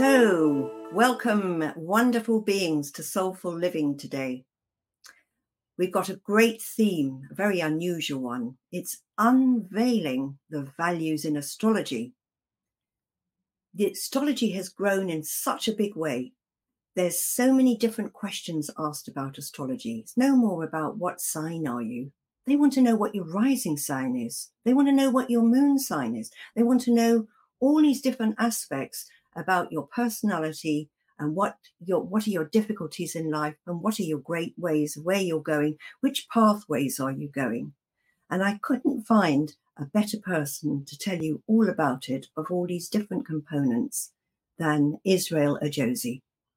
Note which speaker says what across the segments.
Speaker 1: So, welcome, wonderful beings, to Soulful Living today. We've got a great theme, a very unusual one. It's unveiling the values in astrology. The astrology has grown in such a big way. There's so many different questions asked about astrology. It's no more about what sign are you. They want to know what your rising sign is. They want to know what your moon sign is. They want to know all these different aspects about your personality and what are your difficulties in life and what are your great ways, where you're going, which pathways are you going. And I couldn't find a better person to tell you all about it, of all these different components, than Israel Ajosi.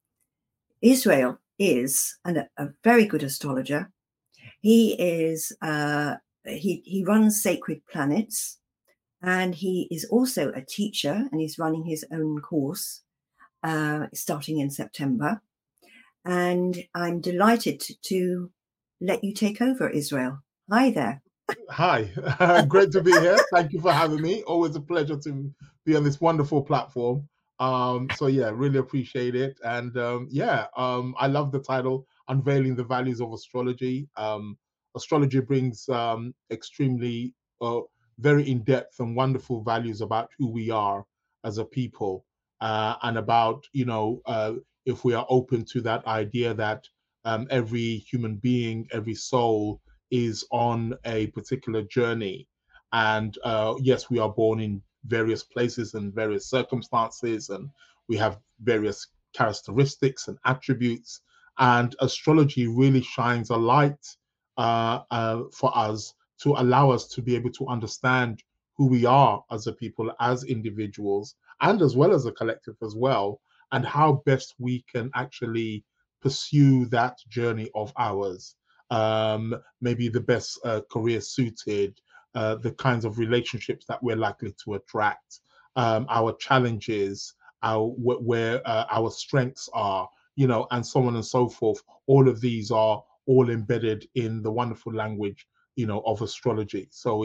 Speaker 1: Israel is a very good astrologer. He is he runs Sacred Planets, and he is also a teacher, and he's running his own course starting in September. And I'm delighted to let you take over, Israel. Hi there.
Speaker 2: Hi, great to be here. Thank you for having me. Always a pleasure to be on this wonderful platform. So yeah, really appreciate it. And I love the title, Unveiling the Values of Astrology. Astrology brings extremely very in-depth and wonderful values about who we are as a people, and about, if we are open to that idea that every human being, every soul is on a particular journey. And yes, we are born in various places and various circumstances, and we have various characteristics and attributes. And astrology really shines a light for us to allow us to be able to understand who we are as a people, as individuals, and as well as a collective as well, and how best we can actually pursue that journey of ours. Maybe the best career suited, the kinds of relationships that we're likely to attract, our challenges, where our strengths are, and so on and so forth. All of these are all embedded in the wonderful language, of astrology. So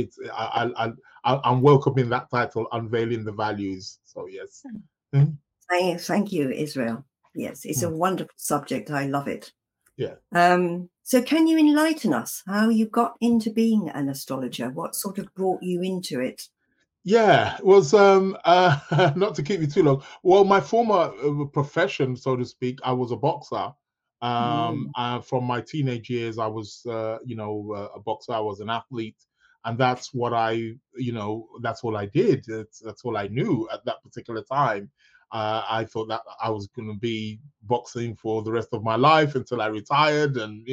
Speaker 2: I'm welcoming that title, Unveiling the Values. So yes. Mm-hmm.
Speaker 1: Thank you, Israel. Yes, it's a wonderful subject. I love it.
Speaker 2: Yeah.
Speaker 1: So can you enlighten us how you got into being an astrologer? What sort of brought you into it?
Speaker 2: Yeah, it was not to keep you too long. Well, my former profession, so to speak, I was a boxer. From my teenage years, I was, a boxer. I was an athlete, and that's what that's all I did. That's all I knew at that particular time. I thought that I was going to be boxing for the rest of my life until I retired, and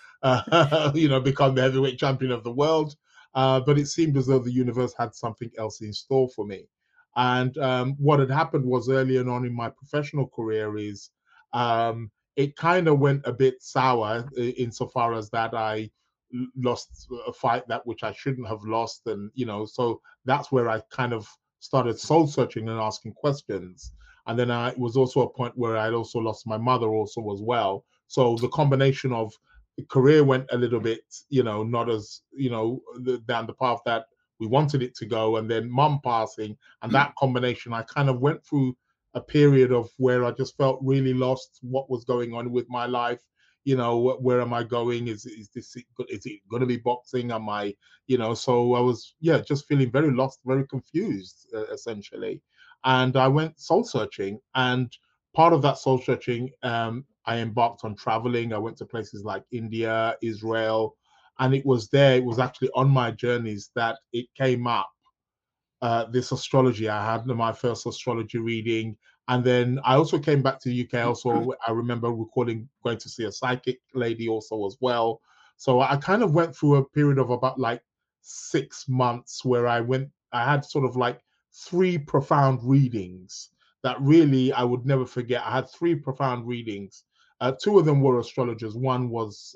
Speaker 2: become the heavyweight champion of the world. But it seemed as though the universe had something else in store for me. And what had happened was, earlier on in my professional career, is it kind of went a bit sour insofar as that I lost a fight that which I shouldn't have lost. And, so that's where I kind of started soul searching and asking questions. And then it was also a point where I'd also lost my mother also as well. So the combination of the career went a little bit, not as, down the path that we wanted it to go. And then mum passing, and that combination, I kind of went through a period of where I just felt really lost. What was going on with my life? Where am I going? Is it going to be boxing? Am I, so I was, just feeling very lost, very confused, essentially. And I went soul searching, and part of that soul searching, I embarked on traveling. I went to places like India, Israel, and it was actually on my journeys that it came up, this astrology. I had my first astrology reading, and then I also came back to the UK. Also, I remember recalling going to see a psychic lady also as well. So I kind of went through a period of about like 6 months where I had sort of like 3 profound readings that really I would never forget. I had 3 profound readings. 2 of them were astrologers. One was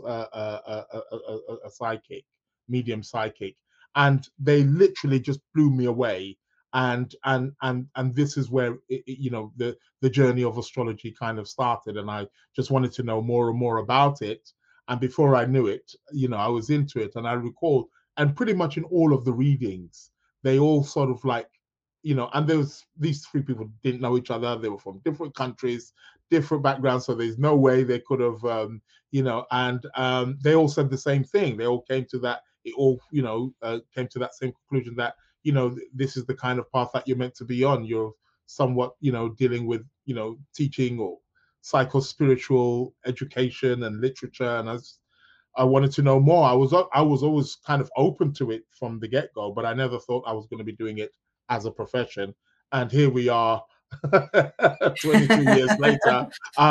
Speaker 2: a psychic, medium psychic, and they literally just blew me away. And this is where the journey of astrology kind of started, and I just wanted to know more and more about it. And before I knew it, I was into it. And I recall, and pretty much in all of the readings, they all sort of like you know, and there was these three people didn't know each other. They were from different countries, different backgrounds, so there's no way they could have, you know. And they all said the same thing. They all came to that. It all, you know, came to that same conclusion that, you know, this is the kind of path that you're meant to be on. You're somewhat, you know, dealing with, you know, teaching or psycho-spiritual education and literature, and I wanted to know more. I was always kind of open to it from the get go, but I never thought I was going to be doing it as a profession. And here we are, 23 years later.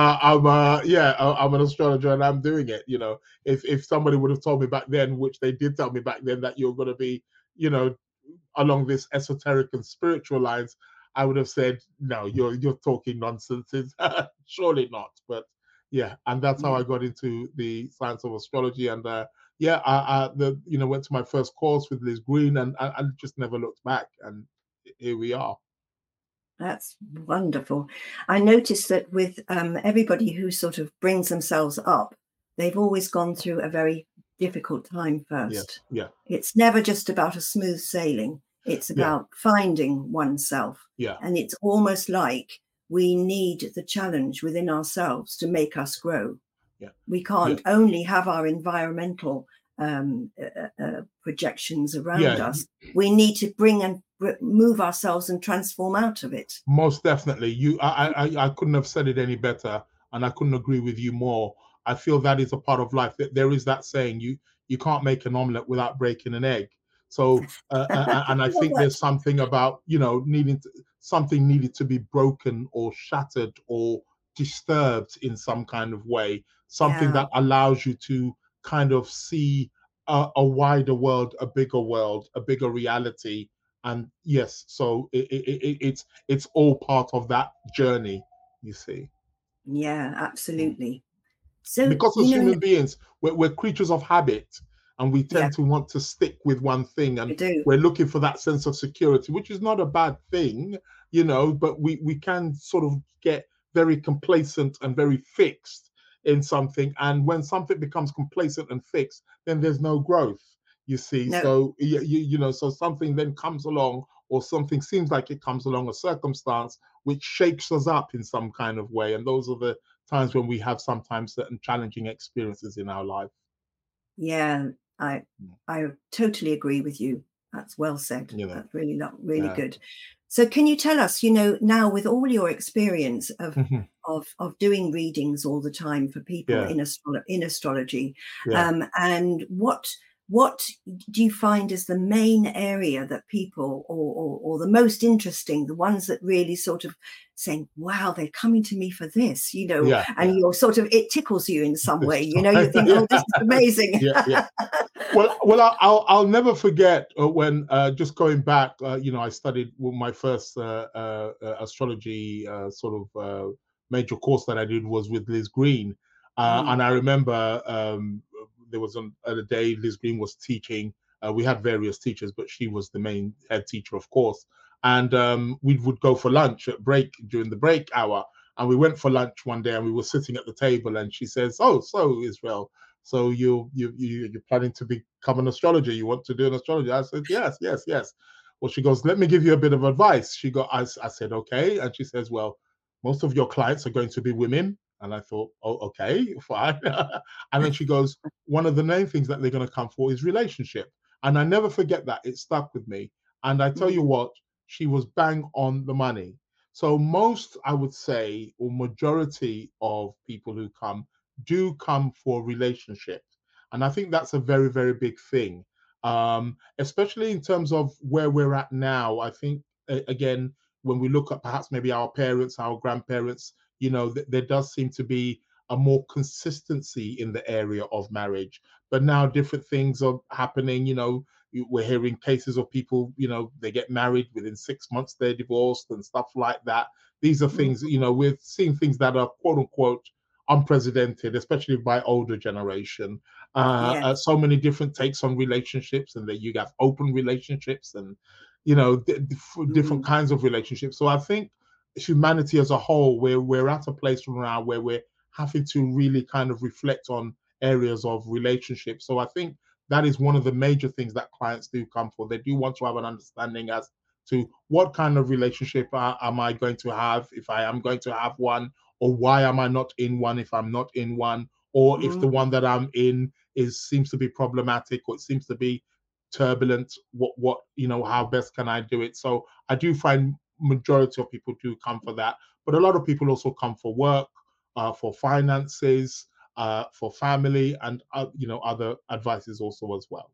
Speaker 2: I'm an astrologer and I'm doing it. You know, if somebody would have told me back then, which they did tell me back then, that you're going to be, you know, along this esoteric and spiritual lines, I would have said, no, you're talking nonsense. Surely not. But yeah, and that's how
Speaker 1: Yeah.
Speaker 2: I got into the science of astrology. And yeah, you know, went to my first course with Liz Green, and I just never looked back. And here we are.
Speaker 1: That's wonderful. I noticed that with everybody who sort of brings themselves up, they've always gone through a very difficult time first.
Speaker 2: Yeah.
Speaker 1: It's never just about a smooth sailing. It's about finding oneself.
Speaker 2: Yeah.
Speaker 1: And it's almost like we need the challenge within ourselves to make us grow.
Speaker 2: Yeah.
Speaker 1: We can't only have our environmental projections around us. We need to bring and move ourselves and transform out of it.
Speaker 2: Most definitely. I couldn't have said it any better, and I couldn't agree with you more. I feel that is a part of life. That there is that saying, you can't make an omelet without breaking an egg. So and I think there's something about, you know, something needed to be broken or shattered or disturbed in some kind of way, something that allows you to kind of see a wider world, a bigger reality. And yes, so it's all part of that journey, you see.
Speaker 1: Yeah, absolutely. So
Speaker 2: because as human beings, we're creatures of habit, and we tend to want to stick with one thing, and we're looking for that sense of security, which is not a bad thing, you know, but we can sort of get very complacent and very fixed in something, and when something becomes complacent and fixed, then there's no growth, you see. So you know, so something then comes along, or something seems like it comes along, a circumstance which shakes us up in some kind of way, and those are the times when we have sometimes certain challenging experiences in our life.
Speaker 1: Yeah, I totally agree with you. That's well said. You know, that's really good. So can you tell us, you know, now with all your experience of of doing readings all the time for people in astrology, and what do you find is the main area that people, or the most interesting, the ones that really sort of saying, wow, they're coming to me for this, you know, and you're sort of, it tickles you in some way, you know, you think, oh, this is amazing.
Speaker 2: Well, I'll never forget when, just going back, you know, I studied my first astrology sort of major course that I did was with Liz Green. And I remember there was a day Liz Green was teaching. We had various teachers, but she was the main head teacher, of course. And we would go for lunch at break, during the break hour. And we went for lunch one day, and we were sitting at the table, and she says, "Oh, so Israel, so you're planning to become an astrologer? You want to do an astrology?" I said, yes. Well, she goes, "Let me give you a bit of advice." I said, "Okay." And she says, "Well, most of your clients are going to be women." And I thought, oh, okay, fine. And then she goes, "One of the main things that they're going to come for is relationship." And I never forget that. It stuck with me. And I tell you what, she was bang on the money. So most, I would say, or majority of people who do come for relationships. And I think that's a very, very big thing, especially in terms of where we're at now. I think, again, when we look at perhaps maybe our parents, our grandparents, you know, there does seem to be a more consistency in the area of marriage. But now different things are happening, you know. We're hearing cases of people, you know, they get married, within 6 months they're divorced and stuff like that. These are things, you know, we're seeing things that are quote unquote unprecedented, especially by older generation. So many different takes on relationships, and that you have open relationships, and you know, different kinds of relationships. So I think humanity as a whole, we're at a place now where we're having to really kind of reflect on areas of relationships. So I think that is one of the major things that clients do come for. They do want to have an understanding as to what kind of relationship am I going to have if I am going to have one, or why am I not in one if I'm not in one, or if the one that I'm in seems to be problematic, or it seems to be turbulent, what how best can I do it? So I do find majority of people do come for that, but a lot of people also come for work, for finances, for family, and other advices also as well.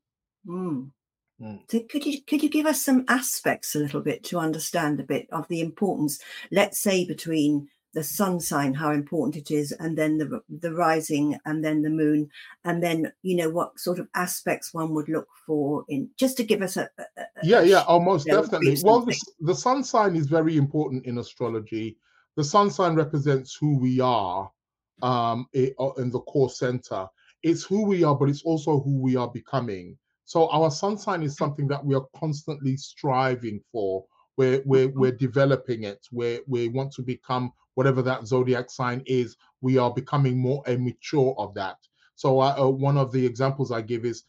Speaker 1: So could you give us some aspects a little bit to understand a bit of the importance, let's say, between the sun sign, how important it is, and then the rising, and then the moon, and then what sort of aspects one would look for in, just to give us
Speaker 2: almost definitely. Well, the sun sign is very important in astrology. The sun sign represents who we are in the core center. It's who we are, but it's also who we are becoming. So our sun sign is something that we are constantly striving for. We're developing it. We want to become whatever that zodiac sign is. We are becoming more mature of that. So one of the examples I give is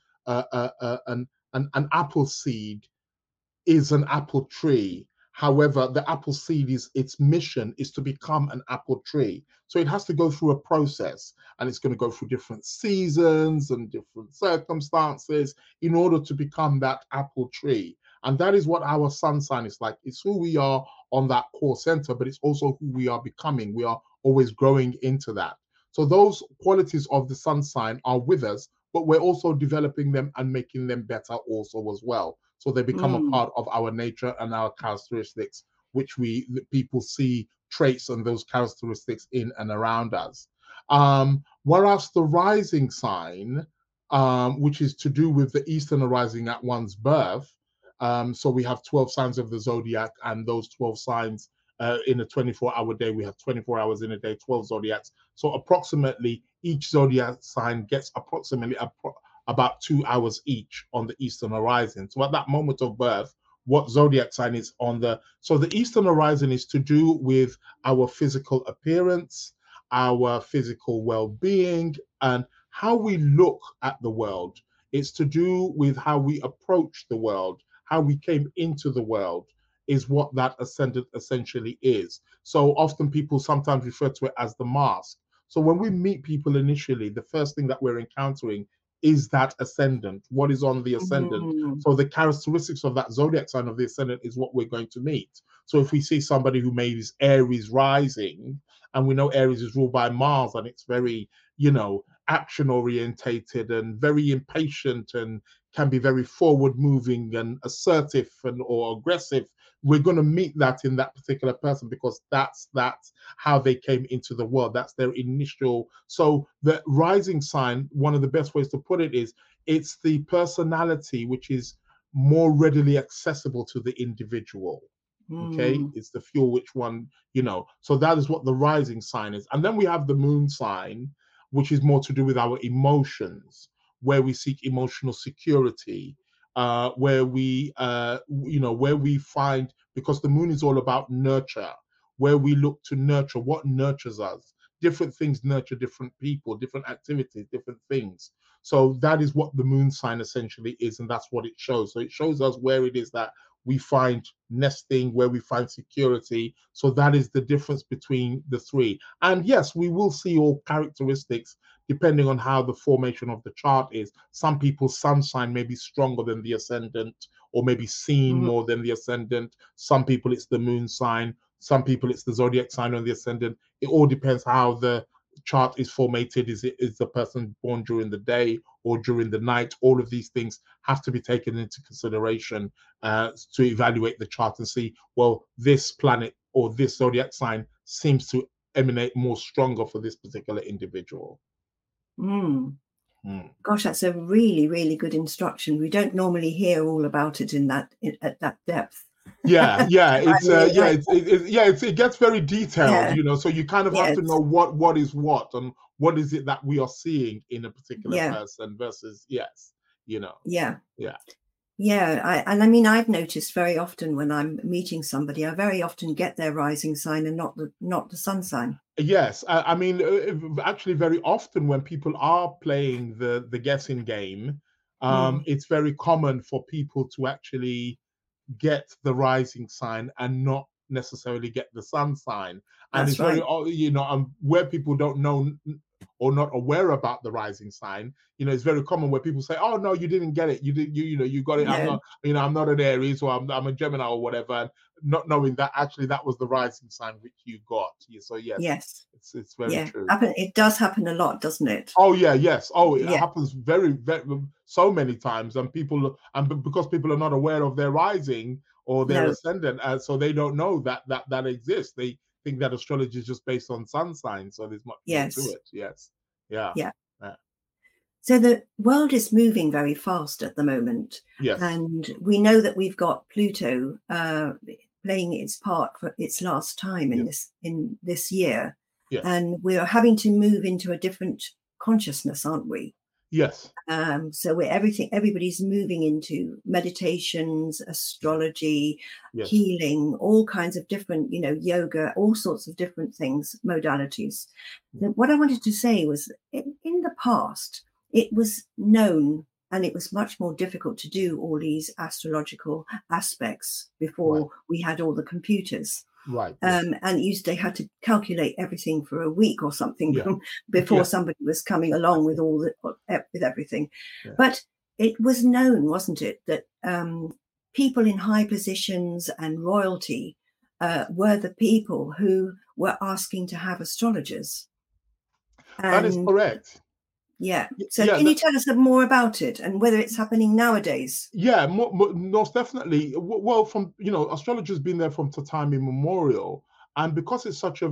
Speaker 2: an apple seed is an apple tree. However, the apple seed its mission is to become an apple tree. So it has to go through a process, and it's going to go through different seasons and different circumstances in order to become that apple tree. And that is what our sun sign is like. It's who we are on that core center, but it's also who we are becoming. We are always growing into that. So those qualities of the sun sign are with us, but we're also developing them and making them better also as well. So they become a part of our nature and our characteristics, which people see traits and those characteristics in and around us. Whereas the rising sign, which is to do with the Eastern rising at one's birth, so we have 12 signs of the zodiac, and those 12 signs in a 24-hour day, we have 24 hours in a day, 12 zodiacs. So approximately each zodiac sign gets approximately about 2 hours each on the Eastern horizon. So at that moment of birth, what zodiac sign is on so the Eastern horizon is to do with our physical appearance, our physical well-being, and how we look at the world. It's to do with how we approach the world, how we came into the world, is what that ascendant essentially is. So often people sometimes refer to it as the mask. So when we meet people initially, the first thing that we're encountering is that ascendant, what is on the ascendant. So the characteristics of that zodiac sign of the ascendant is what we're going to meet. So if we see somebody who maybe is Aries rising, and we know Aries is ruled by Mars, and it's very, action orientated and very impatient and can be very forward moving and assertive or aggressive, we're going to meet that in that particular person, because that's how they came into the world. That's their initial. So the rising sign, one of the best ways to put it is, it's the personality which is more readily accessible to the individual. Okay, it's the fuel which one, so that is what the rising sign is. And then we have the moon sign, which is more to do with our emotions, where we seek emotional security, where we find, because the moon is all about nurture, where we look to nurture what nurtures us. Different things nurture different people, different activities, different things. So that is what the moon sign essentially is, and that's what it shows. So it shows us where it is that we find nesting, where we find security. So that is the difference between the three. And yes, we will see all characteristics depending on how the formation of the chart is. Some people's sun sign may be stronger than the ascendant, or maybe seen more than the ascendant. Some people it's the moon sign. Some people it's the zodiac sign on the ascendant. It all depends how the chart is formatted. Is the person born during the day or during the night? All of these things have to be taken into consideration to evaluate the chart and see, well, this planet or this zodiac sign seems to emanate more stronger for this particular individual.
Speaker 1: Gosh, that's a really, really good instruction. We don't normally hear all about it at that depth.
Speaker 2: Yeah, it gets very detailed, so you kind of have to know what is what, and what is it that we are seeing in a particular person versus
Speaker 1: I mean, I've noticed very often when I'm meeting somebody, I very often get their rising sign and not the sun sign.
Speaker 2: Yes, I mean, actually, very often when people are playing the guessing game, it's very common for people to actually get the rising sign and not necessarily get the sun sign. And
Speaker 1: That's
Speaker 2: it's very,
Speaker 1: right.
Speaker 2: you know, where people don't know or not aware about the rising sign, you know, it's very common where people say, "Oh no, you didn't get it. You did, you know, you got it. I'm
Speaker 1: No.
Speaker 2: not, you know, I'm not an Aries or I'm a Gemini or whatever," and not knowing that actually that was the rising sign which you got. So yes,
Speaker 1: Yes.
Speaker 2: it's very
Speaker 1: Yeah.
Speaker 2: true.
Speaker 1: It does happen a lot, doesn't it?
Speaker 2: Oh yeah, yes. Oh, it
Speaker 1: Yeah.
Speaker 2: happens very, very so many times, and because people are not aware of their rising or their
Speaker 1: No.
Speaker 2: ascendant, so they don't know that exists. They think that astrology is just based on sun signs, so there's much more to
Speaker 1: Yes.
Speaker 2: it. Yes, yeah,
Speaker 1: Yeah.
Speaker 2: yeah.
Speaker 1: So the world is moving very fast at the moment,
Speaker 2: Yes,
Speaker 1: and we know that we've got Pluto playing its part for its last time
Speaker 2: yes,
Speaker 1: in this year,
Speaker 2: yes,
Speaker 1: and we're having to move into a different consciousness, aren't we?
Speaker 2: yes,
Speaker 1: So everybody's moving into meditations, astrology,
Speaker 2: yes.
Speaker 1: healing, all kinds of different, you know, yoga, all sorts of different things, modalities. What I wanted to say was in the past, it was known and it was much more difficult to do all these astrological aspects
Speaker 2: Right,
Speaker 1: before we had all the computers.
Speaker 2: right. Yes,
Speaker 1: And they had to calculate everything for a week or something
Speaker 2: yeah,
Speaker 1: before
Speaker 2: yeah,
Speaker 1: somebody was coming along with with everything.
Speaker 2: yeah.
Speaker 1: But it was known, wasn't it, that people in high positions and royalty were the people who were asking to have astrologers.
Speaker 2: That is
Speaker 1: And
Speaker 2: correct.
Speaker 1: yeah, so
Speaker 2: Yeah,
Speaker 1: can you tell us more about it and whether it's happening nowadays?
Speaker 2: yeah, most definitely. Well, from astrology's been there from time immemorial, and because it's such a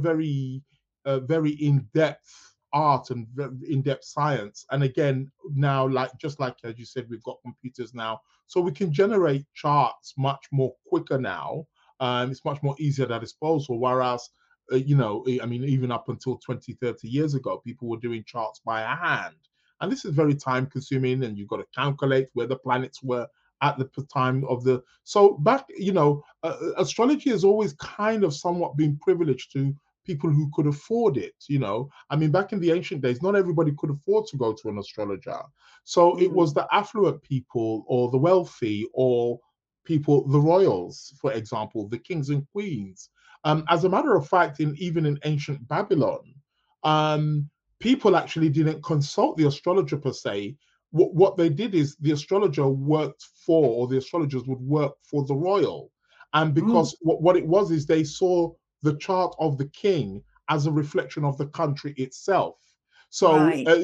Speaker 2: very in-depth art and in-depth science, and again now, like just like as you said, we've got computers now, so we can generate charts much more quicker now. It's much more easier at disposal. Whereas, I mean, even up until 20, 30 years ago, people were doing charts by hand. And this is very time consuming, and you've got to calculate where the planets were at the time of the. So back, astrology has always kind of somewhat been privileged to people who could afford it. I mean, back in the ancient days, not everybody could afford to go to an astrologer. So it
Speaker 1: Mm,
Speaker 2: was the affluent people or the wealthy or people, the royals, for example, the kings and queens. As a matter of fact, even in ancient Babylon, um, people actually didn't consult the astrologer per se. What they did is the astrologer worked for, or the astrologers would work for the royal. And
Speaker 1: mm,
Speaker 2: because what it was is they saw the chart of the king as a reflection of the country itself. So,
Speaker 1: right.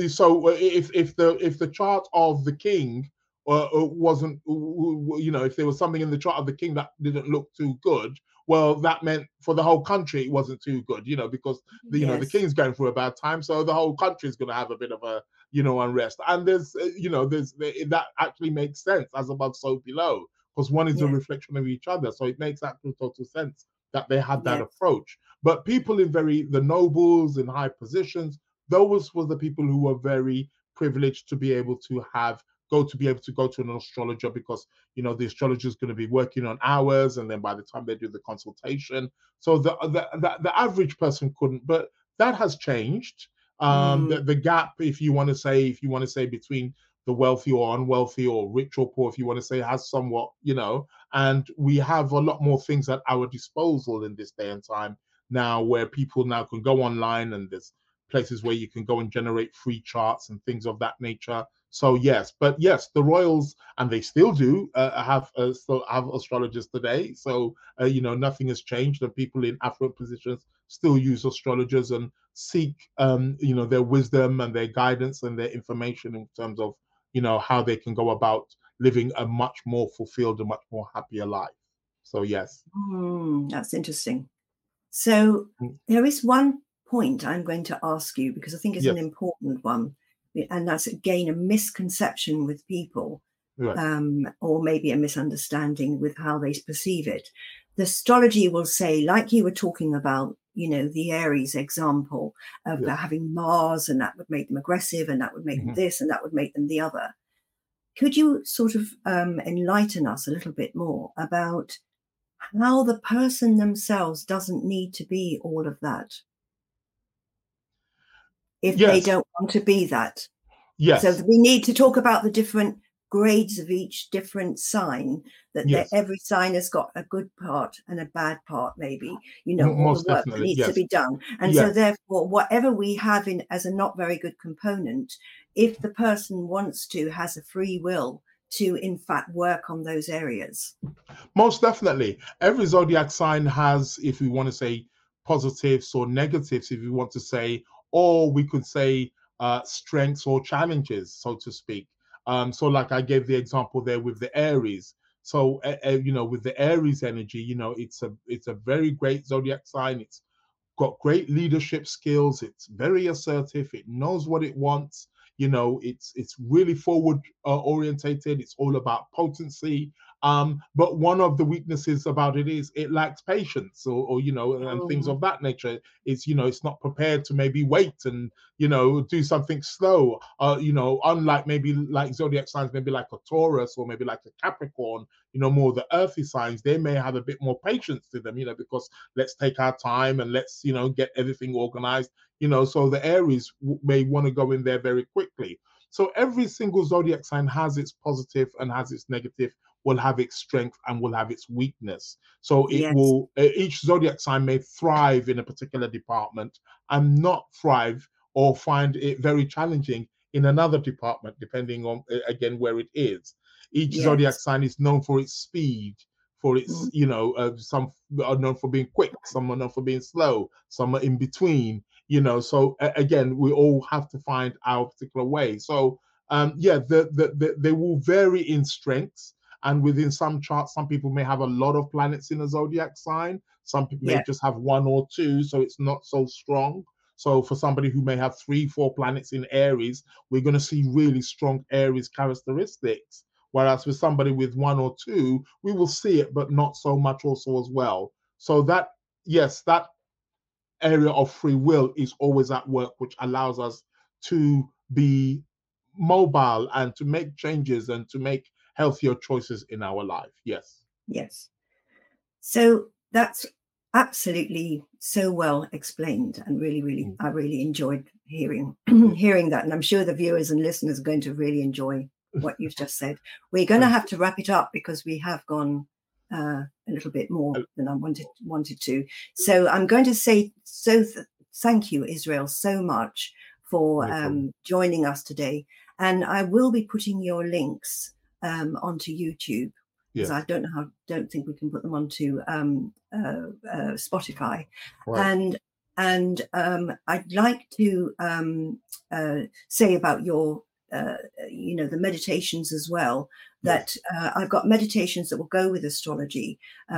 Speaker 2: if the chart of the king wasn't, if there was something in the chart of the king that didn't look too good, well, that meant for the whole country it wasn't too good, because the
Speaker 1: Yes.
Speaker 2: king's going through a bad time, so the whole country is going to have a bit of a unrest. And there's that actually makes sense, as above, so below, because one is a
Speaker 1: Yeah.
Speaker 2: reflection of each other. So it makes actual total sense that they had that
Speaker 1: Yes.
Speaker 2: approach. But people in the nobles in high positions, those were the people who were very privileged to be able to go to an astrologer, because the astrologer is going to be working on hours, and then by the time they do the consultation, so the average person couldn't. But that has changed.
Speaker 1: Mm,
Speaker 2: The gap, if you want to say between the wealthy or unwealthy, or rich or poor, if you want to say, has somewhat, and we have a lot more things at our disposal in this day and time now, where people now can go online, and there's places where you can go and generate free charts and things of that nature. So yes, but yes, the royals, and they still do still have astrologers today. So nothing has changed, and people in affluent positions still use astrologers and seek their wisdom and their guidance and their information in terms of how they can go about living a much more fulfilled and much more happier life. So yes.
Speaker 1: that's interesting. So
Speaker 2: Mm,
Speaker 1: there is one point I'm going to ask you because I think it's an
Speaker 2: yes,
Speaker 1: important one, and that's again a misconception with people,
Speaker 2: right,
Speaker 1: or maybe a misunderstanding with how they perceive it. The astrology will say, like you were talking about, the Aries example of
Speaker 2: yes.
Speaker 1: having Mars, and that would make them aggressive, and that would make them
Speaker 2: Mhm.
Speaker 1: this, and that would make them the other. Could you sort of enlighten us a little bit more about how the person themselves doesn't need to be all of that if they
Speaker 2: Yes,
Speaker 1: don't want to be that? So
Speaker 2: yes.
Speaker 1: we need to talk about the different grades of each different sign, that every sign has got a good part and a bad part, maybe, you know, all the work that needs to be done. And so therefore, whatever we have in as a not very good component, if the person wants to, has a free will to in fact work on those areas.
Speaker 2: Most definitely. Every zodiac sign has, if we want to say, positives or negatives, if you want to say, or we could say strengths or challenges, so to speak. So like I gave the example there with the Aries. So you know, with the Aries energy, you know, it's a very great zodiac sign. It's got great leadership skills. It's very assertive. It knows what it wants. You know, it's really forward orientated. It's all about potency. But one of the weaknesses about it is it lacks patience, or you know, and things of that nature. It's, you know, it's not prepared to maybe wait and, you know, do something slow. You know, unlike maybe like zodiac signs, maybe like a Taurus or maybe like a Capricorn, you know, more the earthy signs, they may have a bit more patience to them, you know, because let's take our time and let's, you know, get everything organized, you know. So the Aries may want to go in there very quickly. So every single zodiac sign has its positive and has its negative, will have its strength and will have its weakness. So it will, each zodiac sign may thrive in a particular department and not thrive or find it very challenging in another department, depending on, again, where it is. Each zodiac sign is known for its speed, for its, you know, some are known for being quick, some are known for being slow, some are in between, you know. So again, we all have to find our particular way. So they will vary in strengths. And within some charts, some people may have a lot of planets in a zodiac sign. Some people may just have one or two, so it's not so strong. So for somebody who may have 3-4 planets in Aries, we're going to see really strong Aries characteristics. Whereas with somebody with 1 or 2, we will see it, but not so much also as well. So that, yes, that area of free will is always at work, which allows us to be mobile and to make changes and to make healthier choices in our life. Yes.
Speaker 1: Yes. So that's absolutely so well explained, and really, I really enjoyed hearing that. And I'm sure the viewers and listeners are going to really enjoy what you've just said. We're going to have to wrap it up because we have gone a little bit more than I wanted to. So I'm going to say thank you, Israel, so much for joining us today. And I will be putting your links onto YouTube, because I don't think we can put them onto Spotify. Right. And I'd like to say about your you know, the meditations as well, that I've got meditations that will go with astrology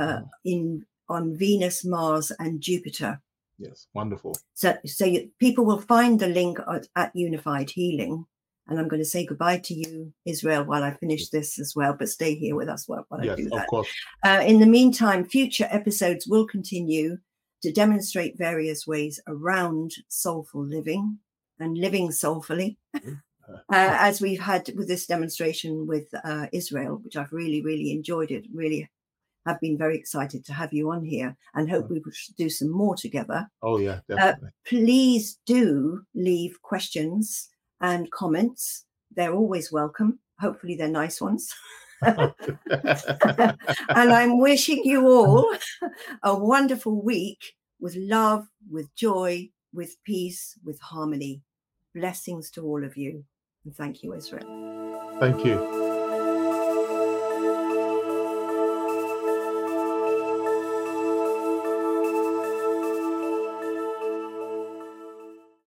Speaker 1: on Venus, Mars, and Jupiter.
Speaker 2: Yes, wonderful.
Speaker 1: So people will find the link at Unified Healing. And I'm going to say goodbye to you, Israel, while I finish this as well, but stay here with us while I do that. Of course. In the meantime, future episodes will continue to demonstrate various ways around soulful living and living soulfully. As we've had with this demonstration with Israel, which I've really enjoyed it, really have been very excited to have you on here, and hope we will do some more together.
Speaker 2: Oh, yeah, definitely.
Speaker 1: Please do leave questions and comments. They're always welcome. Hopefully they're nice ones. And I'm wishing you all a wonderful week with love, with joy, with peace, with harmony. Blessings to all of you. And thank you, Israel.
Speaker 2: Thank you.